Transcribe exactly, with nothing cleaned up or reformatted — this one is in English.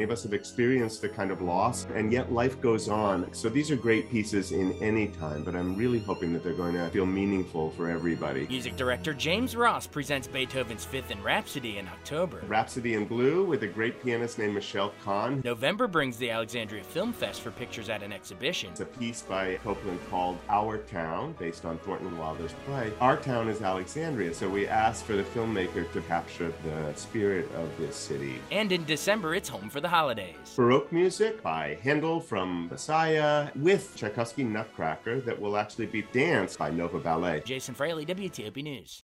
of us have experienced a kind of loss, and yet life goes on. So these are great pieces in any time, but I'm really hoping that they're going to feel meaningful for everybody. Music director James Ross presents Beethoven's Fifth in Rhapsody in October. Rhapsody in Blue with a great pianist named Michelle Kahn. November brings the Alexandria Film Fest for pictures at an exhibition. It's a piece by Copeland called Our Town, based on Thornton Wilder's play. Our town is Alexandria, so we asked for the filmmaker to capture the spirit of this city. And in December, it's home for the holidays. Baroque music by Handel from Messiah, with Tchaikovsky Nutcracker that will actually be danced by Nova Ballet. Jason Fraley, W T O P News.